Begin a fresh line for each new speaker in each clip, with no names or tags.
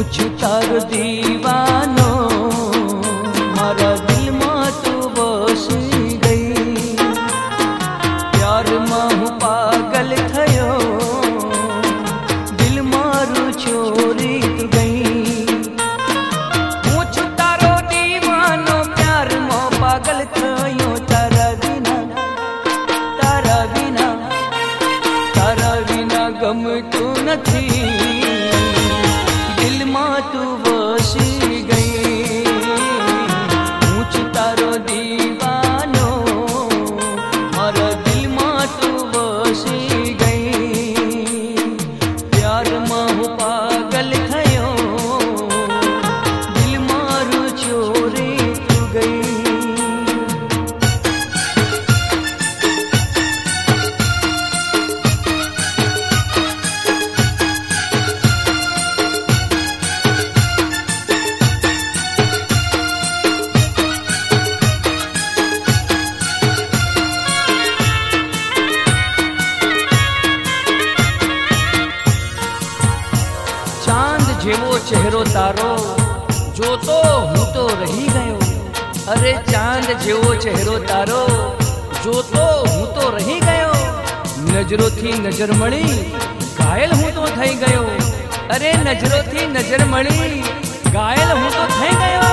છું તારો દીવાનો મારા દિલમાં તું વસી ગઈ પ્યારમાં હું પાગલ થયો દિલ મારું છોડી તું ગઈ હું છું તારો દીવાનો પ્યારમાં પાગલ થયો તારા વિના ગમતું નથી દિલમાં તું વસી ગઈ હું છું તારો દીવાનો મારા દિલમાં તું વસી ગઈ પ્યારમાં હું પાગલ થયો દિલ મારું છોડી તું ગઈ જેવો ચહેરો તારો જોતો હું તો રહી ગયો અરે ચાંદ જેવો ચહેરો તારો જોતો હું તો રહી ગયો નજરોથી નજર મળી ઘાયલ હું તો થઈ ગયો અરે નજરોથી નજર મળી ઘાયલ હું તો થઈ ગયો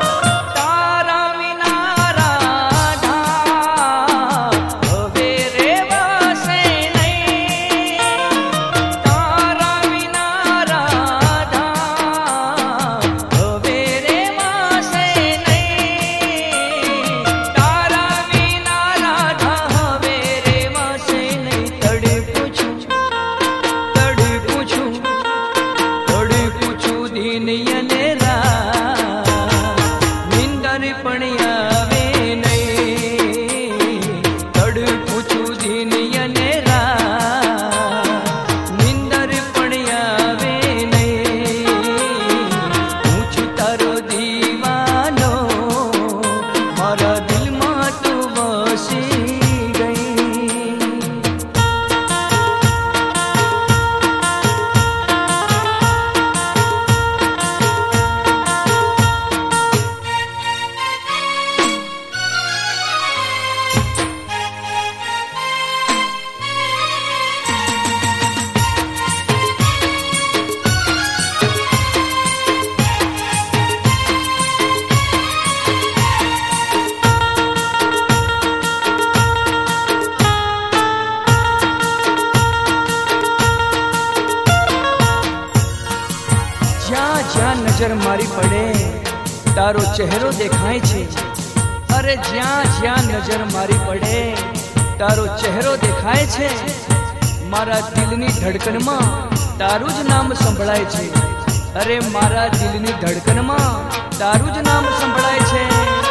નજર મારી પડે તારો ચહેરો દેખાય છે અરે જ્યાં જ્યાં નજર મારી પડે તારો ચહેરો દેખાય છે મારા દિલની ધડકનમાં તારું જ નામ સંભળાય છે અરે મારા દિલની ધડકનમાં તારું જ નામ સંભળાય છે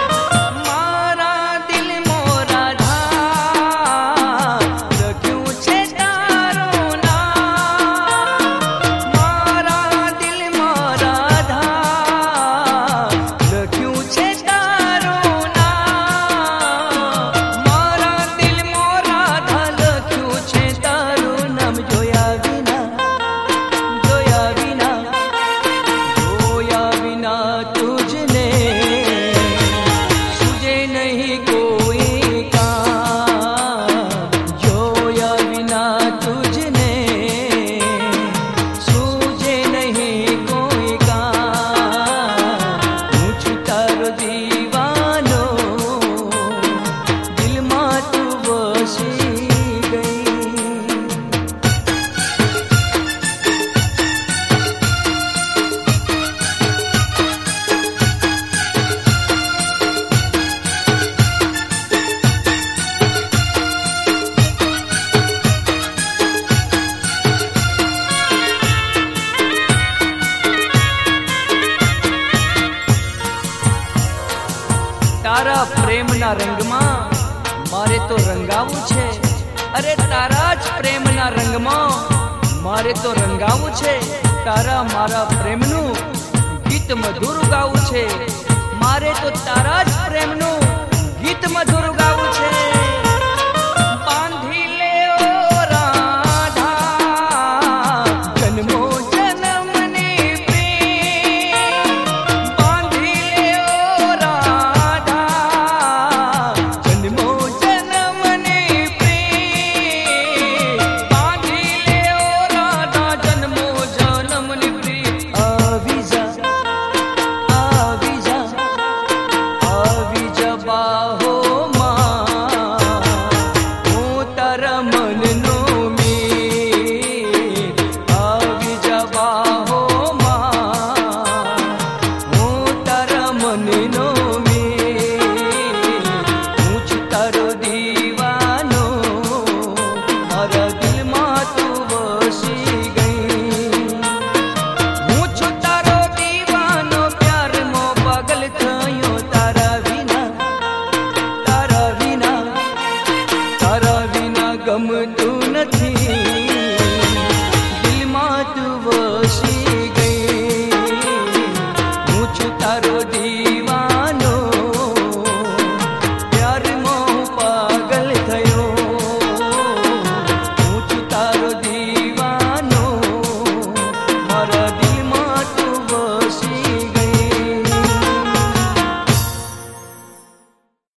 તારા પ્રેમના રંગમાં મારે તો રંગાવું છે અરે તારા જ પ્રેમના રંગમાં મારે તો રંગાવું છે તારા મારા પ્રેમનું ગીત મધુર ગાવું છે મારે તો તારા જ પ્રેમનું ગીત મધુર ગાવું છે બાંધી લે ઓ રાધા જન્મો જન્મની પ્રેમ ગમતું નથી.